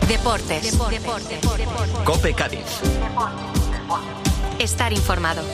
Deportes. COPE Cádiz. Estar informado.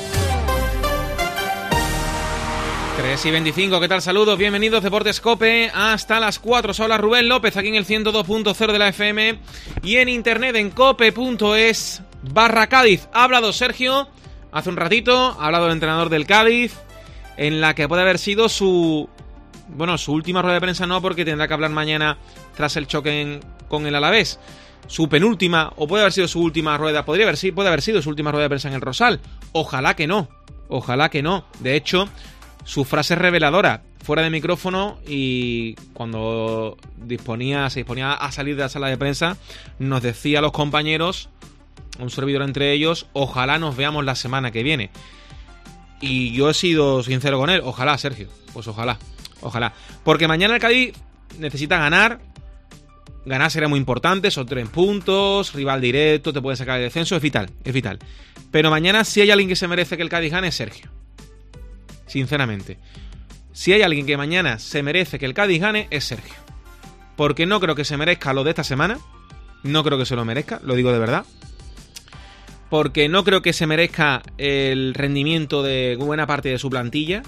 3:25, ¿qué tal? Saludos, bienvenidos, Deportes COPE, hasta las 4. Habla Rubén López, aquí en el 102.0 de la FM y en internet en cope.es/Cádiz. Ha hablado Sergio hace un ratito, ha hablado el entrenador del Cádiz, en la que puede haber sido su última rueda de prensa, no, porque tendrá que hablar mañana tras el choque con el Alavés. Su penúltima, o puede haber sido su última rueda, puede haber sido su última rueda de prensa en el Rosal. Ojalá que no. De hecho, su frase es reveladora, fuera de micrófono, y cuando se disponía a salir de la sala de prensa, nos decía a los compañeros, un servidor entre ellos, ojalá nos veamos la semana que viene. Y yo he sido sincero con él, ojalá, Sergio, pues ojalá. Porque mañana el Cádiz necesita ganar. Ganar será muy importante, son 3 puntos, rival directo, te puede sacar el descenso, es vital. Pero mañana, si hay alguien que se merece que el Cádiz gane, es Sergio. Sinceramente. Si hay alguien que mañana se merece que el Cádiz gane, es Sergio. Porque no creo que se merezca lo de esta semana. No creo que se lo merezca, lo digo de verdad. Porque no creo que se merezca el rendimiento de buena parte de su plantilla.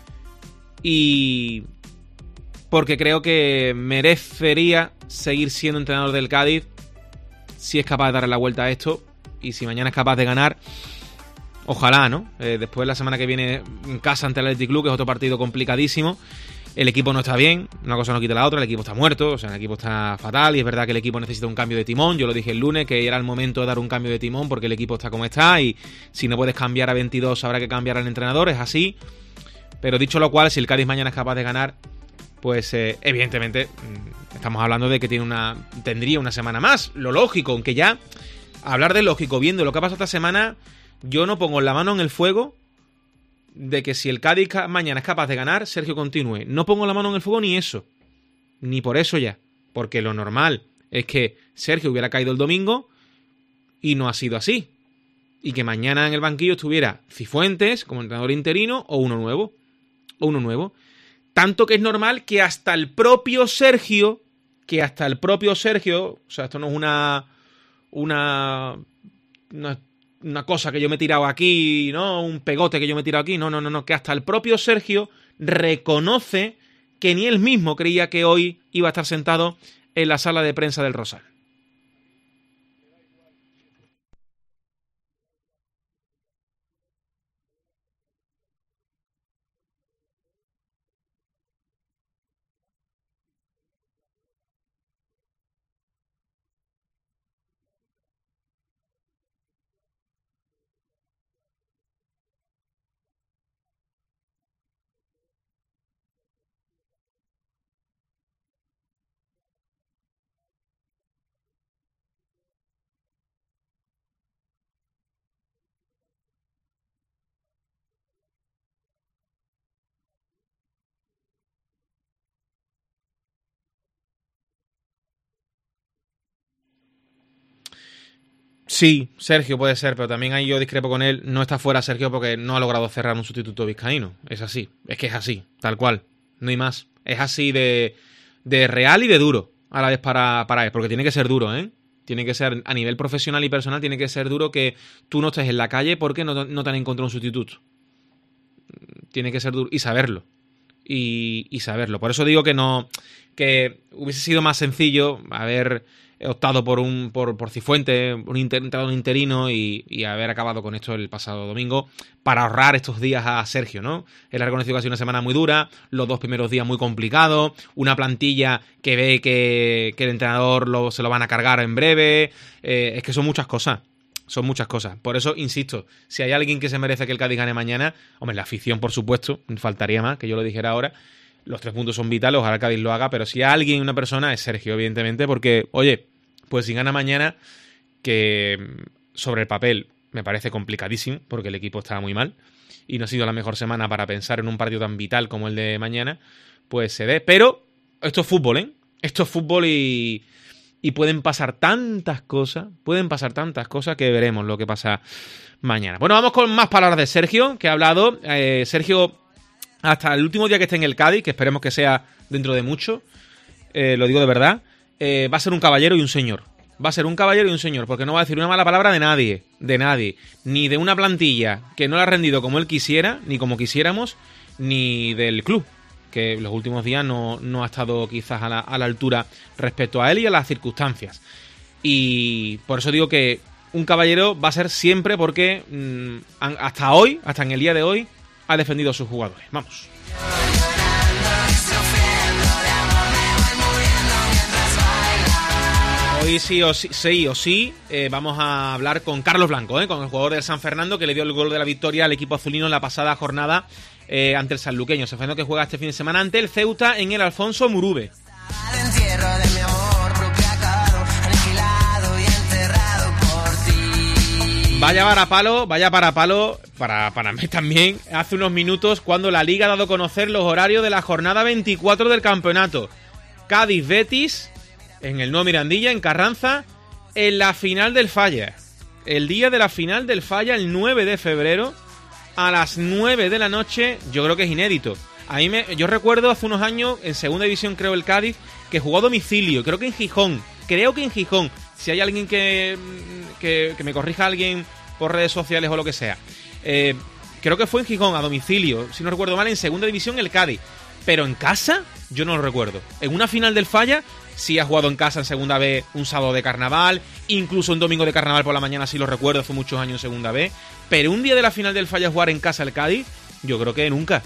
Y porque creo que merecería seguir siendo entrenador del Cádiz si es capaz de darle la vuelta a esto. Y si mañana es capaz de ganar, ojalá, ¿no? Después la semana que viene en casa ante el Athletic Club, que es otro partido complicadísimo. El equipo no está bien, una cosa no quita la otra, el equipo está muerto, o sea, el equipo está fatal, y es verdad que el equipo necesita un cambio de timón. Yo lo dije el lunes, que era el momento de dar un cambio de timón, porque el equipo está como está, y si no puedes cambiar a 22 habrá que cambiar al entrenador, es así. Pero dicho lo cual, si el Cádiz mañana es capaz de ganar, pues evidentemente estamos hablando de que tendría una semana más, lo lógico, aunque ya hablar de lógico, viendo lo que ha pasado esta semana, yo no pongo la mano en el fuego de que si el Cádiz mañana es capaz de ganar, Sergio continúe. No pongo la mano en el fuego ni eso. Ni por eso ya. Porque lo normal es que Sergio hubiera caído el domingo y no ha sido así. Y que mañana en el banquillo estuviera Cifuentes como entrenador interino o uno nuevo. Tanto que es normal que hasta el propio Sergio, o sea, esto no es una cosa que yo me he tirado aquí, ¿no? Un pegote que yo me he tirado aquí. No. Que hasta el propio Sergio reconoce que ni él mismo creía que hoy iba a estar sentado en la sala de prensa del Rosal. Sí, Sergio puede ser, pero también ahí yo discrepo con él. No está fuera Sergio porque no ha logrado cerrar un sustituto vizcaíno. Es así, es que es así, tal cual, no hay más. Es así de real y de duro a la vez para él, porque tiene que ser duro, ¿eh? Tiene que ser, a nivel profesional y personal, tiene que ser duro que tú no estés en la calle porque no te han encontrado un sustituto. Tiene que ser duro y saberlo. Y saberlo. Por eso digo que hubiese sido más sencillo haber optado por Cifuentes, un entrenador interino, y haber acabado con esto el pasado domingo para ahorrar estos días a Sergio, ¿no? Él ha reconocido que ha sido una semana muy dura, los 2 primeros días muy complicados, una plantilla que ve que el entrenador se lo van a cargar en breve. Es que son muchas cosas. Por eso, insisto, si hay alguien que se merece que el Cádiz gane mañana, hombre, la afición, por supuesto, faltaría más que yo lo dijera ahora. Los 3 puntos son vitales, ojalá el Cádiz lo haga, pero si hay alguien, una persona, es Sergio, evidentemente, porque, oye, pues si gana mañana, que sobre el papel me parece complicadísimo, porque el equipo estaba muy mal, y no ha sido la mejor semana para pensar en un partido tan vital como el de mañana, pues se dé. Pero esto es fútbol, ¿eh? Esto es fútbol y pueden pasar tantas cosas que veremos lo que pasa mañana. Bueno, vamos con más palabras de Sergio, que ha hablado. Sergio, hasta el último día que esté en el Cádiz, que esperemos que sea dentro de mucho, lo digo de verdad, va a ser un caballero y un señor. va a ser un caballero y un señor, porque no va a decir una mala palabra de nadie, ni de una plantilla que no la ha rendido como él quisiera, ni como quisiéramos, ni del club, que los últimos días no ha estado quizás a la altura respecto a él y a las circunstancias. Y por eso digo que un caballero va a ser siempre, porque hasta hoy, hasta en el día de hoy, ha defendido a sus jugadores. Vamos. Hoy sí o sí, vamos a hablar con Carlos Blanco, con el jugador del San Fernando, que le dio el gol de la victoria al equipo azulino en la pasada jornada ante el sanluqueño. San Fernando, que juega este fin de semana ante el Ceuta en el Alfonso Murube. Vaya para palo, para mí también, hace unos minutos, cuando la Liga ha dado a conocer los horarios de la jornada 24 del campeonato. Cádiz-Betis, en el nuevo Mirandilla, en Carranza, en la final del Falla. El día de la final del Falla, el 9 de febrero, a las 9 de la noche, yo creo que es inédito. Yo recuerdo hace unos años, en segunda división creo el Cádiz, que jugó a domicilio, creo que en Gijón. Si hay alguien que me corrija, alguien por redes sociales o lo que sea. Creo que fue en Gijón, a domicilio, si no recuerdo mal, en segunda división el Cádiz. Pero en casa, yo no lo recuerdo. En una final del Falla, sí ha jugado en casa en segunda B un sábado de carnaval, incluso un domingo de carnaval por la mañana, sí lo recuerdo, hace muchos años en segunda B. Pero un día de la final del Falla jugar en casa el Cádiz, yo creo que nunca.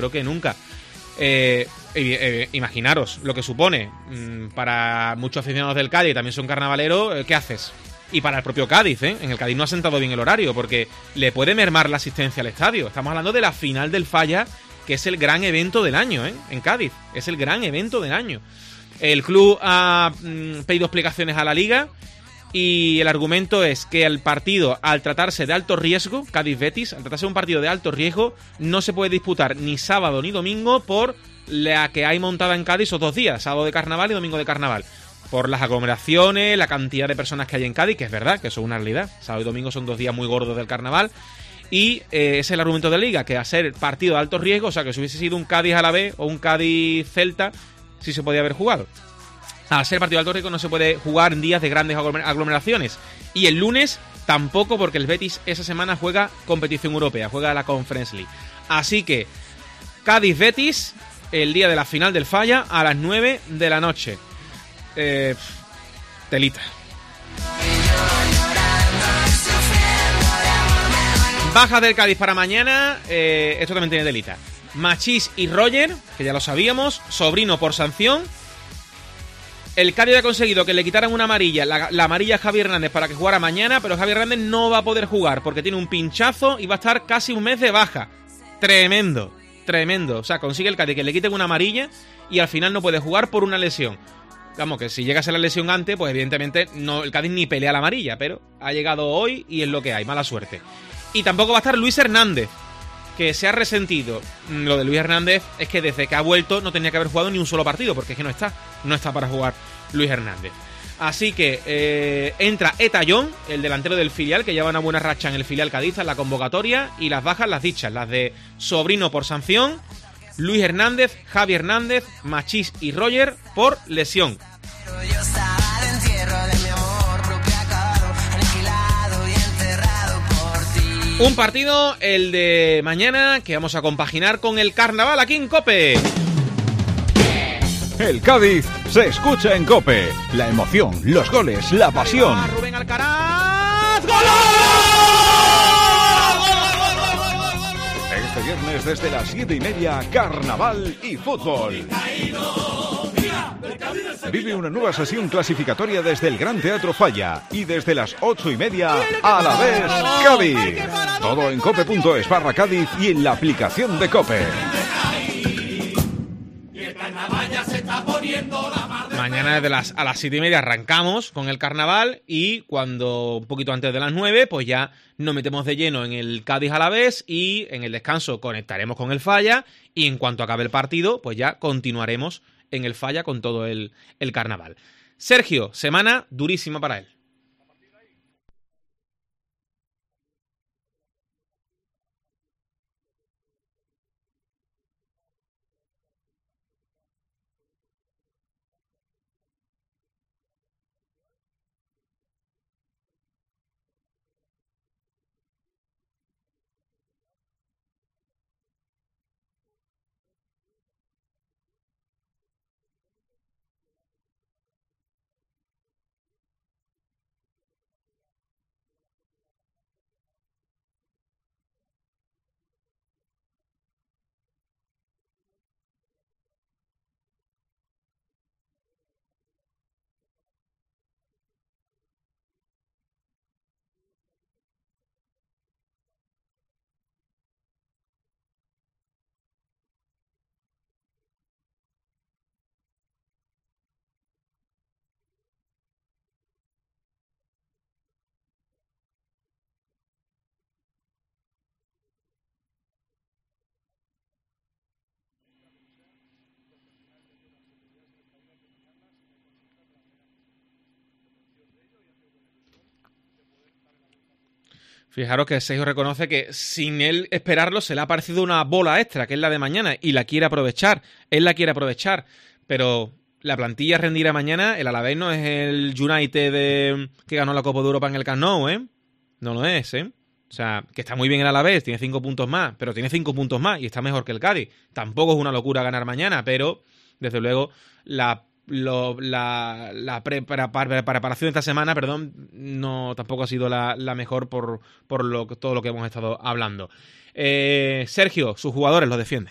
Imaginaros lo que supone para muchos aficionados del Cádiz, también son carnavaleros, ¿qué haces? Y para el propio Cádiz, en el Cádiz no ha sentado bien el horario, porque le puede mermar la asistencia al estadio. Estamos hablando de la final del Falla, que es el gran evento del año, en Cádiz, es el gran evento del año. El club ha pedido explicaciones a la Liga, y el argumento es que el partido, al tratarse de alto riesgo, Cádiz-Betis, al tratarse de un partido de alto riesgo, no se puede disputar ni sábado ni domingo por la que hay montada en Cádiz esos 2 días, sábado de carnaval y domingo de carnaval. Por las aglomeraciones, la cantidad de personas que hay en Cádiz, que es verdad, que eso es una realidad. Sábado y domingo son 2 días muy gordos del carnaval. Y ese es el argumento de la Liga, que a ser partido de alto riesgo, o sea, que si hubiese sido un Cádiz-Alavés o un Cádiz-Celta, sí se podía haber jugado. Al ser partido de alto riesgo no se puede jugar en días de grandes aglomeraciones. Y el lunes tampoco, porque el Betis esa semana juega competición europea, juega la Conference League. Así que Cádiz-Betis, el día de la final del Falla, a las 9 de la noche. Telita. Bajas del Cádiz para mañana, esto también tiene telita. Machís y Roger, que ya lo sabíamos, Sobrino por sanción. El Cádiz ha conseguido que le quitaran una amarilla, la amarilla a Javi Hernández para que jugara mañana, pero Javi Hernández no va a poder jugar porque tiene un pinchazo y va a estar casi un mes de baja. Tremendo. O sea, consigue el Cádiz que le quiten una amarilla y al final no puede jugar por una lesión. Vamos, que si llegase la lesión antes, pues evidentemente no, el Cádiz ni pelea la amarilla, pero ha llegado hoy y es lo que hay, mala suerte. Y tampoco va a estar Luis Hernández, que se ha resentido. Lo de Luis Hernández es que desde que ha vuelto no tenía que haber jugado ni un solo partido, porque es que no está para jugar Luis Hernández. Así que entra Etayón, el delantero del filial, que lleva una buena racha en el filial Cádiz, en la convocatoria, y las bajas las dichas, las de Sobrino por sanción, Luis Hernández, Javi Hernández, Machís y Roger por lesión. Un partido, el de mañana, que vamos a compaginar con el carnaval aquí en COPE. El Cádiz se escucha en COPE. La emoción, los goles, la pasión. Rubén Alcaraz. ¡Gol! Este viernes desde las 7:30, carnaval y fútbol. Vive una nueva sesión clasificatoria desde el Gran Teatro Falla y desde las 8:30 Alavés Cádiz. Todo en cope.es/Cádiz y en la aplicación de COPE. Mañana a las 7:30 arrancamos con el carnaval y cuando un poquito antes de las 9 pues ya nos metemos de lleno en el Cádiz Alavés y en el descanso conectaremos con el Falla y en cuanto acabe el partido pues ya continuaremos en el Falla con todo el carnaval. Sergio, semana durísima para él. Fijaros que Sergio reconoce que sin él esperarlo se le ha aparecido una bola extra, que es la de mañana, y la quiere aprovechar. Él la quiere aprovechar, pero la plantilla rendirá mañana. El Alavés no es el United que ganó la Copa de Europa en el Camp Nou, ¿eh? No lo es, ¿eh? O sea, que está muy bien el Alavés, tiene 5 puntos más, pero tiene 5 puntos más y está mejor que el Cádiz. Tampoco es una locura ganar mañana, pero desde luego la preparación de esta semana, no tampoco ha sido la mejor por todo lo que hemos estado hablando. Sergio, sus jugadores los defiende.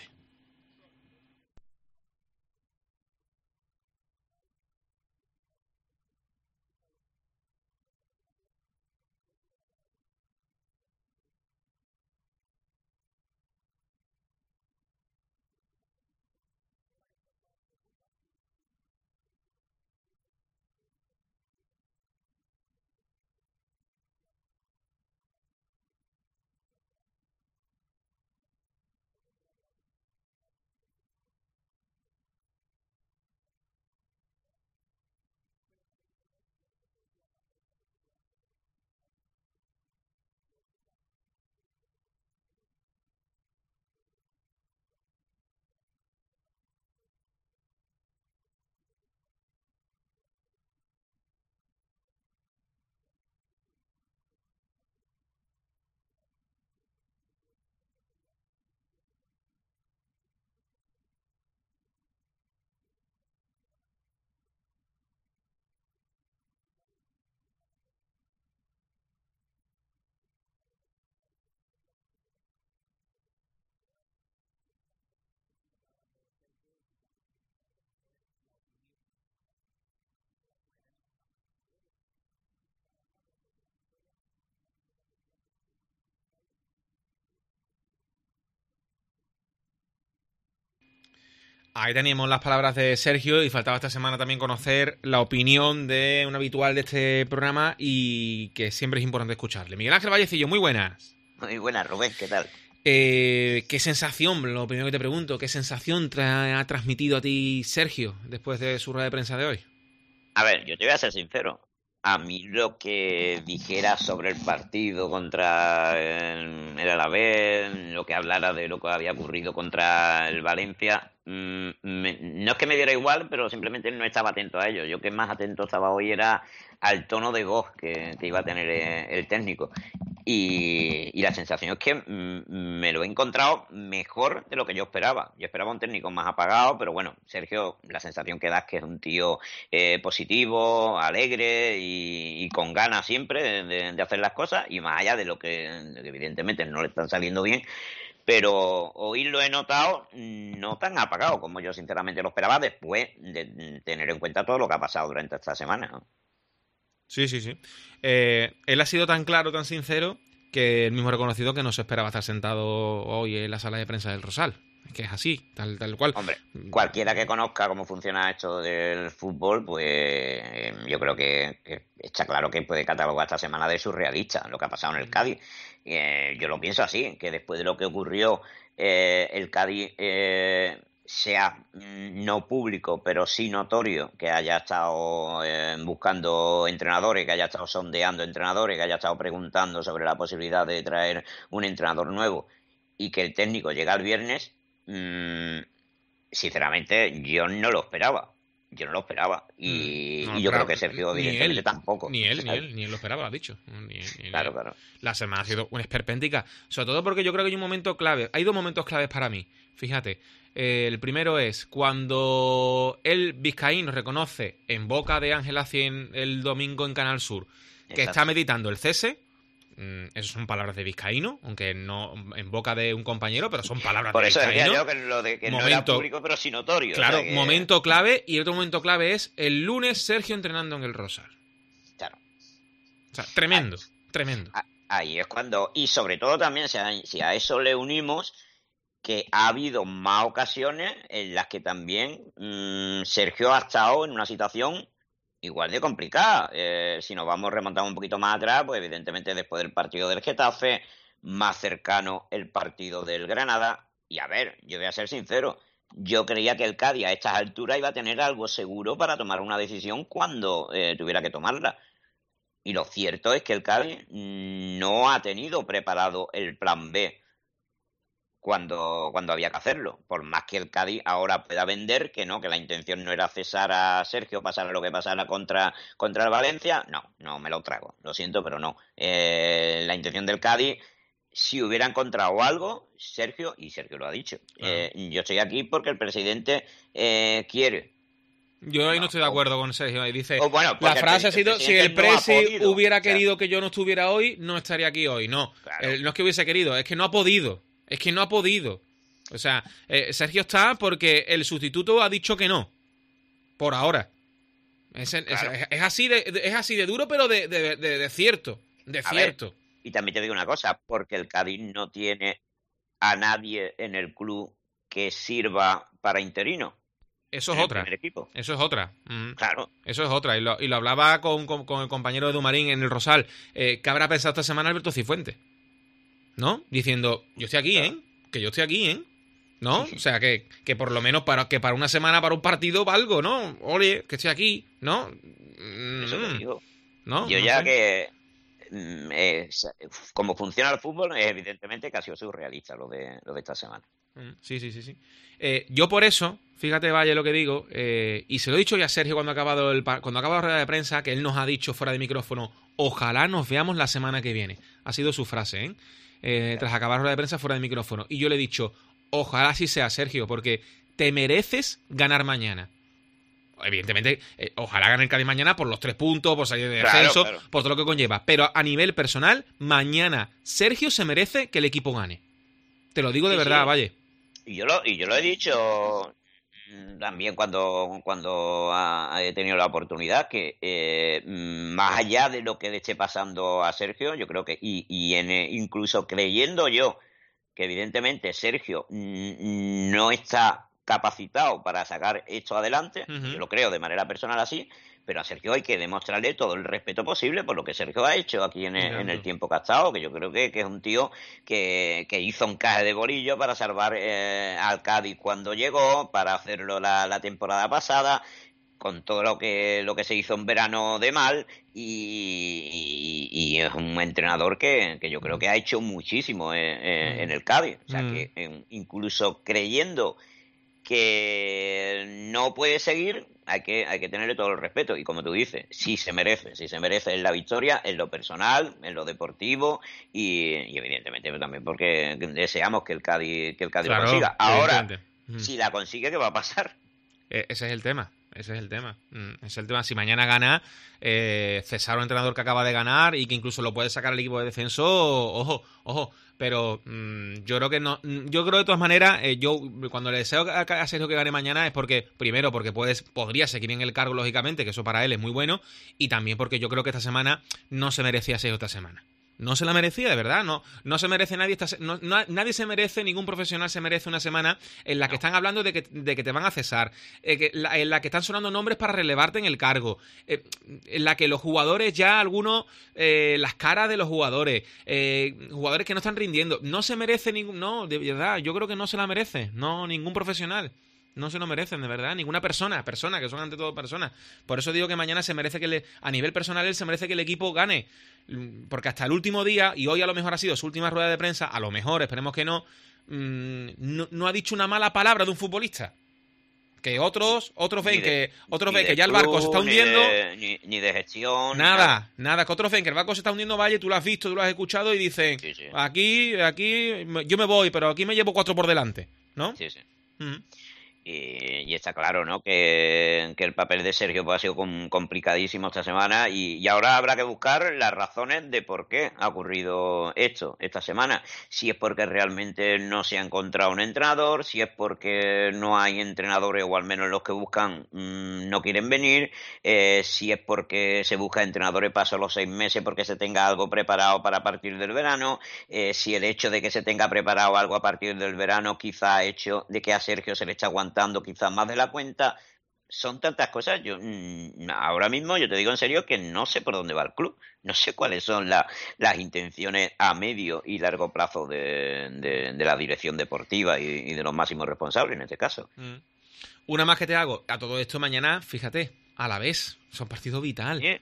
Ahí teníamos las palabras de Sergio y faltaba esta semana también conocer la opinión de un habitual de este programa y que siempre es importante escucharle. Miguel Ángel Vallecillo, muy buenas. Muy buenas, Rubén, ¿qué tal? ¿Qué sensación, lo primero que te pregunto, qué sensación ha transmitido a ti Sergio después de su rueda de prensa de hoy? A ver, yo te voy a ser sincero. A mí lo que dijera sobre el partido contra el Alavés, lo que hablara de lo que había ocurrido contra el Valencia, no es que me diera igual, pero simplemente no estaba atento a ello. Yo que más atento estaba hoy era al tono de voz que iba a tener el técnico. Y la sensación es que me lo he encontrado mejor de lo que yo esperaba. Yo esperaba un técnico más apagado, pero bueno, Sergio, la sensación que da es que es un tío positivo, alegre y con ganas siempre de hacer las cosas, y más allá de lo que evidentemente no le están saliendo bien, pero hoy lo he notado no tan apagado como yo sinceramente lo esperaba después de tener en cuenta todo lo que ha pasado durante esta semana, ¿no? Sí. Él ha sido tan claro, tan sincero, que él mismo ha reconocido que no se esperaba estar sentado hoy en la sala de prensa del Rosal. Es que es así, tal cual. Hombre, cualquiera que conozca cómo funciona esto del fútbol, pues yo creo que está claro que puede catalogar esta semana de surrealista lo que ha pasado en el Cádiz. Yo lo pienso así, que después de lo que ocurrió, el Cádiz sea no público, pero sí notorio, que haya estado buscando entrenadores, que haya estado sondeando entrenadores, que haya estado preguntando sobre la posibilidad de traer un entrenador nuevo, y que el técnico llega el viernes, sinceramente yo no lo esperaba. Y yo creo que Sergio evidentemente tampoco. Ni él lo esperaba, lo ha dicho. Claro. La semana ha sido una esperpéntica. Sobre todo porque yo creo que hay un momento clave. Hay dos momentos claves para mí. Fíjate. El primero es cuando el vizcaíno reconoce en boca de Ángel Acien el domingo en Canal Sur que está meditando el cese. Esas son palabras de vizcaíno, aunque no en boca de un compañero, pero son palabras de vizcaíno. Por eso decía yo que lo de que no era público, pero sí notorio. Claro, o sea que... momento clave. Y otro momento clave es el lunes Sergio entrenando en el Rosal. Claro. O sea, tremendo. Ahí es cuando... Y sobre todo también, si a eso le unimos que ha habido más ocasiones en las que también Sergio ha estado en una situación igual de complicada. Si nos vamos remontando un poquito más atrás, pues evidentemente después del partido del Getafe, más cercano el partido del Granada. Y a ver, yo voy a ser sincero, yo creía que el Cádiz a estas alturas iba a tener algo seguro para tomar una decisión cuando tuviera que tomarla. Y lo cierto es que el Cádiz no ha tenido preparado el plan B cuando había que hacerlo. Por más que el Cádiz ahora pueda vender, que no, que la intención no era cesar a Sergio, pasara lo que pasara contra el Valencia, no me lo trago. Lo siento, pero no. La intención del Cádiz, si hubiera encontrado algo, Sergio lo ha dicho, yo estoy aquí porque el presidente quiere. Yo ahí no estoy de acuerdo con Sergio. Ahí dice, bueno, la frase ha sido, si el presi hubiera querido que yo no estuviera hoy, no estaría aquí hoy. No, claro. No es que hubiese querido, es que no ha podido. Es que no ha podido. O sea, Sergio está porque el sustituto ha dicho que no. Por ahora. Es así de duro, pero de cierto. De cierto. Y también te digo una cosa, porque el Cádiz no tiene a nadie en el club que sirva para interino. Eso es otra. Eso es otra. Claro. Eso es otra. Y lo hablaba con el compañero de Dumarín en el Rosal. ¿Qué habrá pensado esta semana Alberto Cifuentes? ¿No? Diciendo, yo estoy aquí, Claro. Que yo estoy aquí, ¿no? O sea, que por lo menos para una semana, para un partido, valgo, ¿no? Oye, que estoy aquí, ¿no? Eso te digo. ¿No? Yo No ya sé. que como funciona el fútbol, es evidentemente que ha sido surrealista lo de esta semana. Sí. Yo por eso, fíjate, Valle, lo que digo, y se lo he dicho ya a Sergio cuando ha acabado la rueda de prensa, que él nos ha dicho fuera de micrófono, ojalá nos veamos la semana que viene. Ha sido su frase, tras acabar la rueda de prensa fuera de micrófono. Y yo le he dicho, ojalá así sea, Sergio, porque te mereces ganar mañana. Evidentemente, ojalá gane el Cádiz mañana por los 3 puntos, por salir de descenso, Claro. por todo lo que conlleva. Pero a nivel personal, mañana Sergio se merece que el equipo gane. Te lo digo de Sí, verdad, sí. Valle. Y yo lo he dicho también cuando he tenido la oportunidad, que más allá de lo que le esté pasando a Sergio, yo creo que, incluso creyendo yo que evidentemente Sergio no está capacitado para sacar esto adelante, Ujú. yo lo creo de manera personal así, pero a Sergio hay que demostrarle todo el respeto posible por lo que Sergio ha hecho aquí en el tiempo que ha estado, que yo creo que es un tío que hizo un caje de bolillo para salvar al Cádiz cuando llegó, para hacerlo la temporada pasada, con todo lo que se hizo en verano de mal, y es un entrenador que yo creo que ha hecho muchísimo en el Cádiz. O sea, que incluso creyendo que no puede seguir, hay que tenerle todo el respeto. Y como tú dices, sí se merece en la victoria, en lo personal, en lo deportivo, y evidentemente también porque deseamos que el Cádiz lo Claro, consiga. Ahora, evidentemente. si la consigue, ¿qué va a pasar? Ese es el tema. Ese es el tema. Si mañana gana, cesar a un entrenador que acaba de ganar y que incluso lo puede sacar el equipo de descenso, ojo. Pero yo creo que no. Yo creo de todas maneras, yo cuando le deseo a Sergio que gane mañana es porque, primero, porque podría seguir en el cargo, lógicamente, que eso para él es muy bueno, y también porque yo creo que esta semana no se merecía Sergio esta semana. No se la merecía, de verdad. No se merece nadie. Nadie se merece, ningún profesional se merece una semana en la que están hablando de que te van a cesar, en la que están sonando nombres para relevarte en el cargo, en la que los jugadores ya, algunos, las caras de los jugadores que no están rindiendo. No se merece ningún. No, de verdad, yo creo que no se la merece. No, ningún profesional. No se lo merecen, de verdad. Ninguna persona, que son ante todo personas. Por eso digo que mañana se merece a nivel personal, él se merece que el equipo gane. Porque hasta el último día, y hoy a lo mejor ha sido su última rueda de prensa, a lo mejor, esperemos que no, no ha dicho una mala palabra de un futbolista. Que otros ven que ya el barco se está hundiendo. Ni de gestión. Nada, que otros ven que el barco se está hundiendo, Valle, tú lo has visto, tú lo has escuchado y dicen, Sí. aquí yo me voy, pero aquí me llevo 4 por delante, ¿no? Sí. Mm. Y está claro, ¿no? Que el papel de Sergio pues, ha sido complicadísimo esta semana, y ahora habrá que buscar las razones de por qué ha ocurrido esto esta semana. Si es porque realmente no se ha encontrado un entrenador, si es porque no hay entrenadores, o al menos los que buscan no quieren venir, si es porque se busca entrenadores para los 6 meses porque se tenga algo preparado para partir del verano, si el hecho de que se tenga preparado algo a partir del verano quizá ha hecho de que a Sergio se le está aguantando quizás más de la cuenta. Son tantas cosas. Yo ahora mismo, yo te digo en serio que no sé por dónde va el club, no sé cuáles son las intenciones a medio y largo plazo de la dirección deportiva y de los máximos responsables en este caso. Una más que te hago, a todo esto mañana, fíjate, a la vez. Son partidos vital. Sí.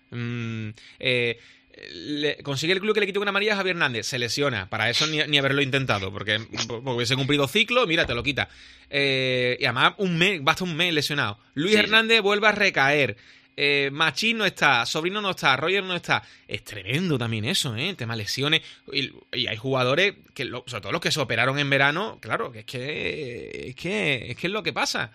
Consigue el club que le quite una amarilla a Javier Hernández. Se lesiona. Para eso ni haberlo intentado. Porque hubiese cumplido ciclo. Mira, te lo quita. Y además basta un mes lesionado. Luis Sí, Hernández vuelve a recaer. Machín no está, Sobrino no está, Roger no está. Es tremendo también eso, ¿eh? El tema lesiones. Y hay jugadores, sobre todo los que se operaron en verano, claro, que es que es lo que pasa.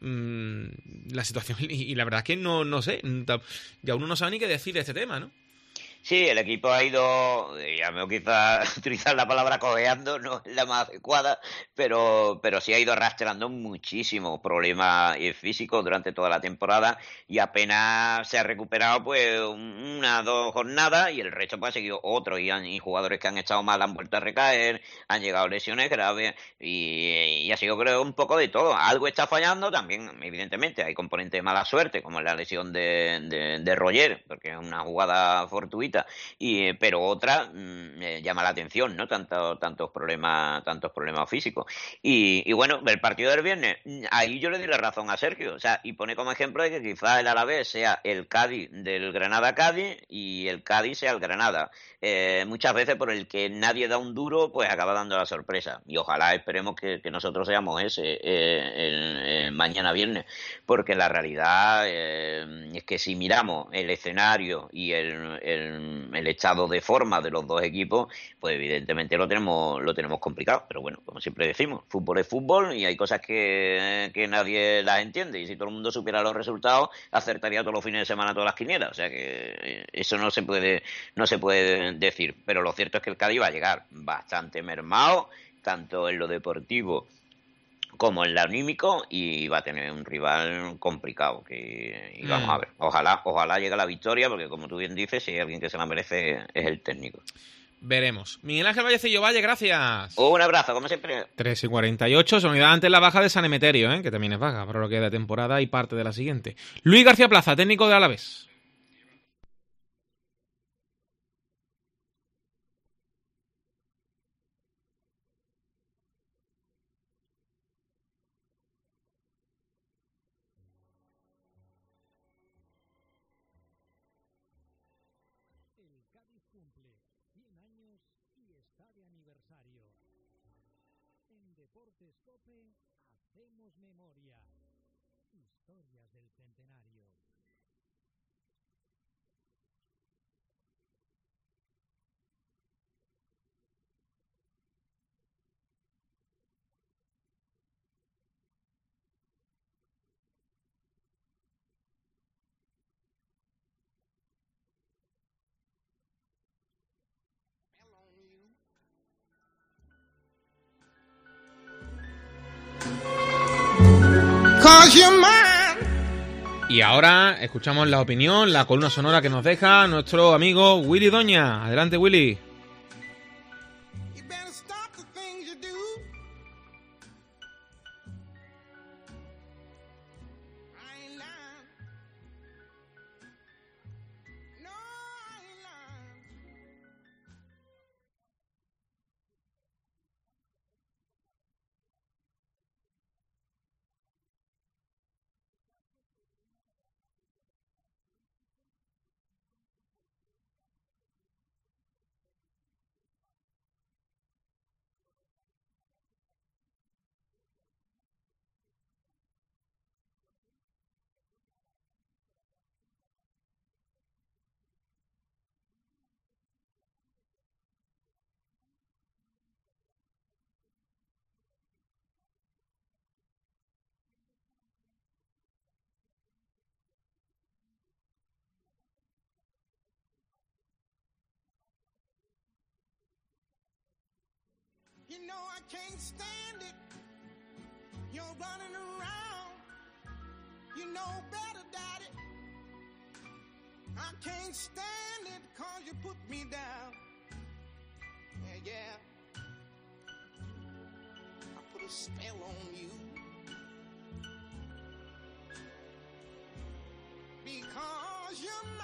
La situación, y la verdad es que no sé, ya uno no sabe ni qué decir de este tema, ¿no? Sí, el equipo ha ido, ya me quizás utilizar la palabra cojeando, no es la más adecuada, pero sí ha ido arrastrando muchísimos problemas físicos durante toda la temporada y apenas se ha recuperado pues 1 o 2 jornadas y el resto pues ha seguido otros y jugadores que han estado mal han vuelto a recaer, han llegado lesiones graves y ha sido creo un poco de todo. Algo está fallando también, evidentemente, hay componentes de mala suerte como la lesión de Roger, porque es una jugada fortuita. Pero otra llama la atención, ¿no? Tantos problemas físicos. Y bueno, el partido del viernes, ahí yo le doy la razón a Sergio. O sea, y pone como ejemplo de que quizás el Alavés sea el Cádiz del Granada-Cádiz y el Cádiz sea el Granada. Muchas veces por el que nadie da un duro, pues acaba dando la sorpresa. Y ojalá esperemos que nosotros seamos ese el mañana viernes. Porque la realidad es que si miramos el escenario y el estado de forma de los dos equipos, pues evidentemente lo tenemos complicado. Pero bueno, como siempre decimos, fútbol es fútbol y hay cosas que nadie las entiende. Y si todo el mundo supiera los resultados, acertaría todos los fines de semana todas las quinielas. O sea que eso no se puede decir. Pero lo cierto es que el Cádiz va a llegar bastante mermado, tanto en lo deportivo como en lo anímico, y va a tener un rival complicado y vamos a ver, ojalá llegue a la victoria, porque como tú bien dices, si hay alguien que se la merece es el técnico. Veremos. Miguel Ángel Vallecillo Valle, gracias. Un abrazo, como siempre. 3:48, se unidad antes la baja de San Emeterio, que también es baja para lo que queda de temporada y parte de la siguiente. Luis García Plaza, técnico de Alavés. Y ahora escuchamos la opinión, la columna sonora que nos deja nuestro amigo Willy Doña. Adelante, Willy. You know I can't stand it. You're running around. You know better, Daddy. I can't stand it 'cause you put me down. Yeah. I put a spell on you. Because you're mine.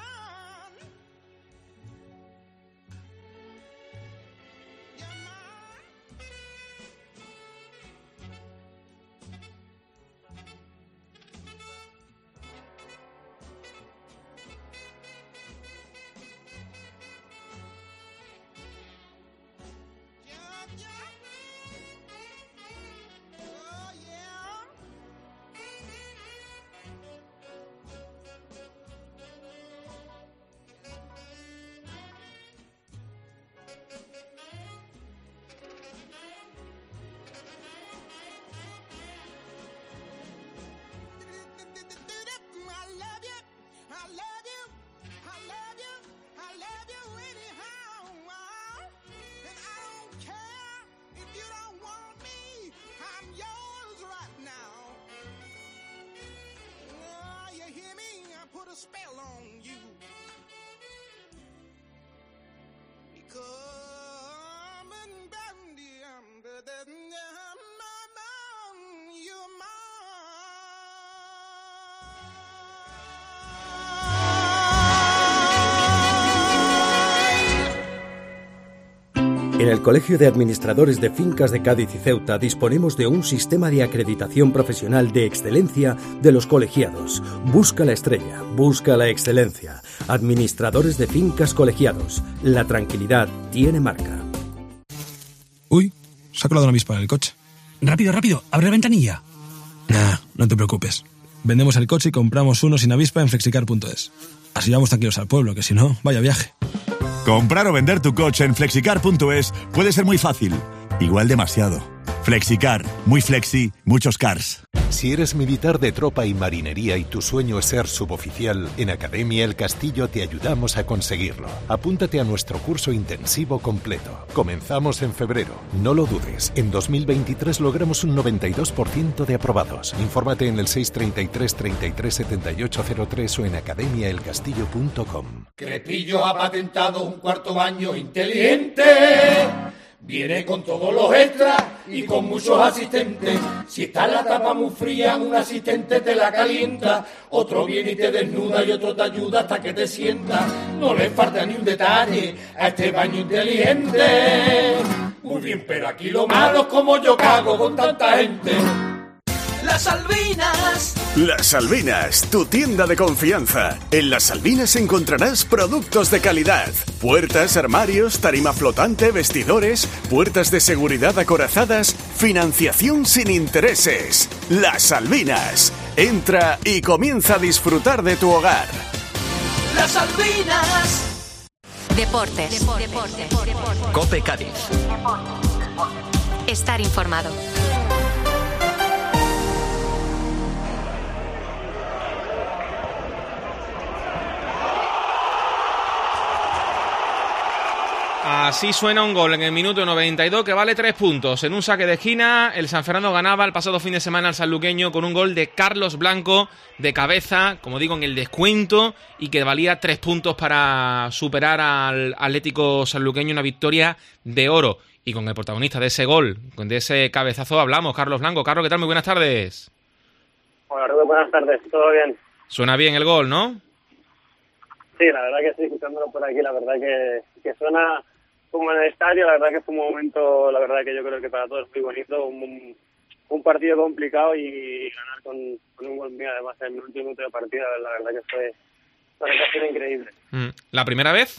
put a spell on you. Come and bandy under the you're En el Colegio de Administradores de Fincas de Cádiz y Ceuta disponemos de un sistema de acreditación profesional de excelencia de los colegiados. Busca la estrella, busca la excelencia. Administradores de Fincas Colegiados. La tranquilidad tiene marca. Uy, se ha colado una avispa en el coche. Rápido, rápido, abre la ventanilla. Nah, no te preocupes. Vendemos el coche y compramos uno sin avispa en flexicar.es. Así vamos tranquilos al pueblo, que si no, vaya viaje. Comprar o vender tu coche en flexicar.es puede ser muy fácil, igual demasiado. Flexicar, muy flexi, muchos cars. Si eres militar de tropa y marinería y tu sueño es ser suboficial, en Academia El Castillo te ayudamos a conseguirlo. Apúntate a nuestro curso intensivo completo. Comenzamos en febrero. No lo dudes, en 2023 logramos un 92% de aprobados. Infórmate en el 633 33 7803 o en academiaelcastillo.com. Crepillo ha patentado un cuarto baño inteligente. Viene con todos los extras y con muchos asistentes. Si está la tapa muy fría, un asistente te la calienta. Otro viene y te desnuda y otro te ayuda hasta que te sienta. No le falta ni un detalle a este baño inteligente. Muy bien, pero aquí lo malo es como yo cago con tanta gente. Las Albinas. Las Albinas, tu tienda de confianza. En Las Albinas encontrarás productos de calidad. Puertas, armarios, tarima flotante, vestidores, puertas de seguridad acorazadas, financiación sin intereses. Las Albinas. Entra y comienza a disfrutar de tu hogar. Las Albinas. Deportes. Cope Cádiz. Estar informado. Así suena un gol en el minuto 92 que vale 3 puntos. En un saque de esquina, el San Fernando ganaba el pasado fin de semana al sanluqueño con un gol de Carlos Blanco de cabeza, como digo, en el descuento, y que valía 3 puntos para superar al Atlético sanluqueño, una victoria de oro. Y con el protagonista de ese gol, de ese cabezazo, hablamos, Carlos Blanco. Carlos, ¿qué tal? Muy buenas tardes. Hola, Rubén, buenas tardes. ¿Todo bien? Suena bien el gol, ¿no? Sí, la verdad que sí, escuchándolo por aquí, la verdad que suena como en el estadio. La verdad que fue un momento, la verdad que yo creo que para todos muy bonito, un partido complicado y ganar con un gol mío, además en el último minuto de partida, la verdad que fue una sensación increíble. ¿La primera vez?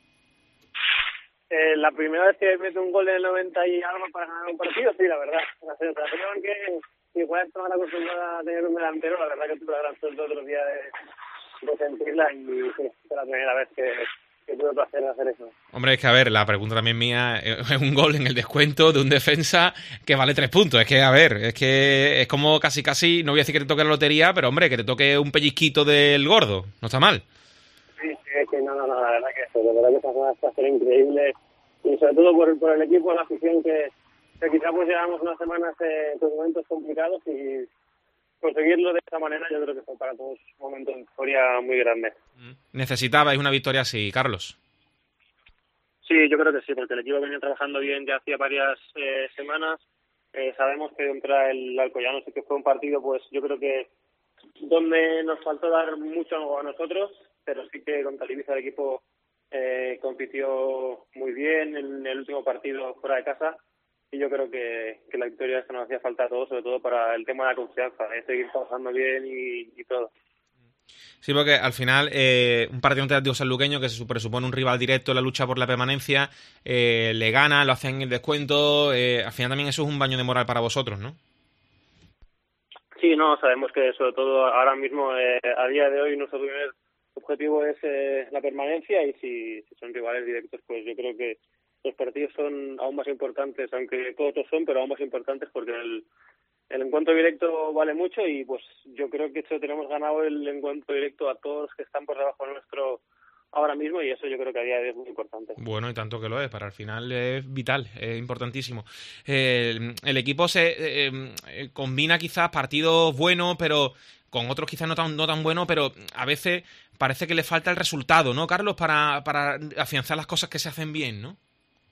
La primera vez que meto un gol en el 90 y algo para ganar un partido, sí, la verdad. La sensación que igual estoy acostumbrada a tener un delantero, la verdad que tuve la gran suerte otro día de sentirla, y sí, es la primera vez que tuve placer de hacer eso. Hombre, es que a ver, la pregunta también mía es un gol en el descuento de un defensa que vale 3 puntos. Es que, a ver, es que es como casi, no voy a decir que te toque la lotería, pero hombre, que te toque un pellizquito del gordo. No está mal. Sí, es que no, la verdad que eso, la verdad que esta zona está a ser increíble, y sobre todo por el equipo, la afición, que quizá pues llevamos unas semanas con momentos complicados, y conseguirlo de esta manera yo creo que fue para todos un momento de euforia muy grande. ¿Necesitabais una victoria así, Carlos? Sí, yo creo que sí, porque el equipo venía trabajando bien ya hacía varias semanas. Sabemos que contra el Alcoyano sí que fue un partido, pues yo creo que donde nos faltó dar mucho a nosotros, pero sí que contra el Ibiza el equipo compitió muy bien en el último partido fuera de casa, y yo creo que la victoria esta nos hacía falta a todos, sobre todo para el tema de la confianza, de seguir trabajando bien y todo. Sí, porque al final un partido ante el Atlético sanluqueño, que se presupone un rival directo en la lucha por la permanencia, le gana, lo hacen en el descuento, al final también eso es un baño de moral para vosotros, ¿no? Sí, no, sabemos que sobre todo ahora mismo, a día de hoy, nuestro primer objetivo es la permanencia, y si son rivales directos, pues yo creo que los partidos son aún más importantes, aunque todos lo son, pero aún más importantes, porque el encuentro directo vale mucho, y pues yo creo que eso tenemos ganado el encuentro directo a todos los que están por debajo nuestro ahora mismo, y eso yo creo que a día de hoy es muy importante. Bueno, y tanto que lo es, para el final es vital, es importantísimo. El equipo se combina quizás partidos buenos, pero con otros quizás no tan bueno, pero a veces parece que le falta el resultado, ¿no, Carlos? Para afianzar las cosas que se hacen bien, ¿no?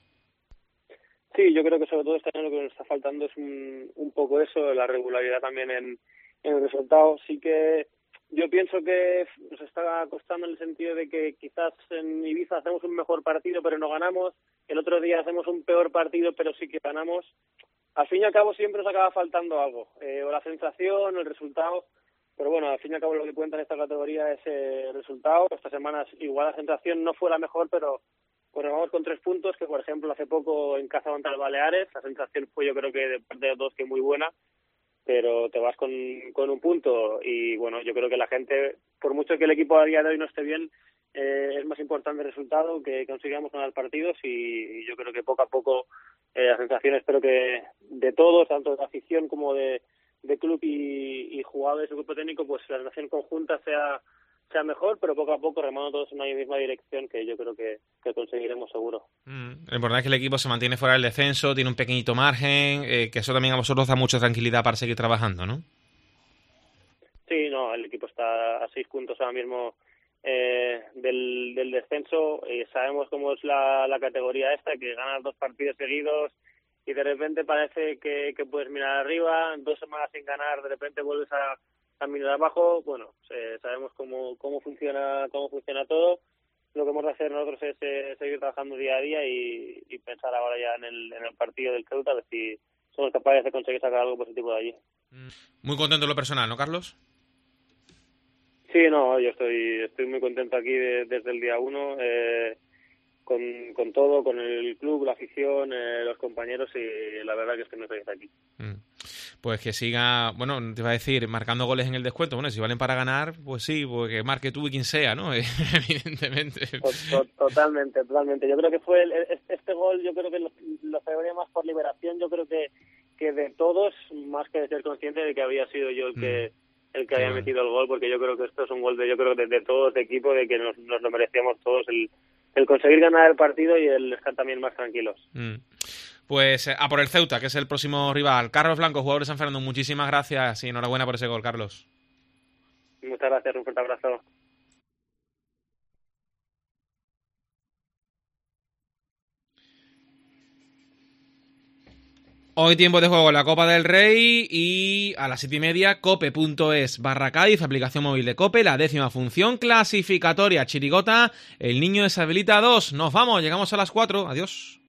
Sí, yo creo que sobre todo este año lo que nos está faltando es un poco eso, la regularidad también en el resultado. Sí que yo pienso que nos está costando en el sentido de que quizás en Ibiza hacemos un mejor partido pero no ganamos, el otro día hacemos un peor partido pero sí que ganamos. Al fin y al cabo siempre nos acaba faltando algo, o la sensación, o el resultado, pero bueno, al fin y al cabo lo que cuenta en esta categoría es el resultado. Esta semana igual la sensación no fue la mejor, pero pues nos vamos con 3 puntos, que por ejemplo hace poco en casa contra el Baleares, la sensación fue yo creo que de parte de los dos que muy buena, pero te vas con un punto y bueno, yo creo que la gente, por mucho que el equipo a día de hoy no esté bien, es más importante el resultado, que consigamos ganar partidos y yo creo que poco a poco la sensación espero que de todos, tanto de afición como de club y jugadores y grupo técnico, pues la sensación conjunta sea mejor, pero poco a poco remando todos en una misma dirección que yo creo que conseguiremos seguro. Lo importante es que el equipo se mantiene fuera del descenso, tiene un pequeñito margen, que eso también a vosotros da mucha tranquilidad para seguir trabajando, ¿no? Sí, no, el equipo está a 6 puntos ahora mismo del descenso. Sabemos cómo es la categoría esta, que ganas 2 partidos seguidos y de repente parece que puedes mirar arriba, 2 semanas sin ganar, de repente vuelves a mirar abajo. Bueno, sabemos cómo funciona todo. Lo que hemos de hacer nosotros es seguir trabajando día a día y pensar ahora ya en el partido del Ceuta, a ver si somos capaces de conseguir sacar algo positivo de allí. Muy contento en lo personal, ¿no, Carlos? Sí, no, yo estoy muy contento aquí desde el día 1, con todo, con el club, la afición, los compañeros, y la verdad que estoy muy feliz aquí. Pues que siga, bueno, te iba a decir, marcando goles en el descuento. Bueno, si valen para ganar, pues sí, pues que marque tú y quien sea, ¿no? Evidentemente. Totalmente. Yo creo que fue este gol, yo creo que lo celebraría más por liberación. Yo creo que de todos, más que de ser consciente de que había sido yo el que había metido el gol, porque yo creo que esto es un gol de todos, de equipo, de que nos lo merecíamos todos, el conseguir ganar el partido y el estar también más tranquilos. Pues a por el Ceuta, que es el próximo rival. Carlos Blanco, jugador de San Fernando, muchísimas gracias y enhorabuena por ese gol, Carlos. Muchas gracias, un fuerte abrazo. Hoy tiempo de juego en la Copa del Rey y a las 7:30 cope.es/Cádiz, aplicación móvil de Cope, la 10ª función clasificatoria. Chirigota, el niño deshabilita 2. Nos vamos, llegamos a las 4. Adiós.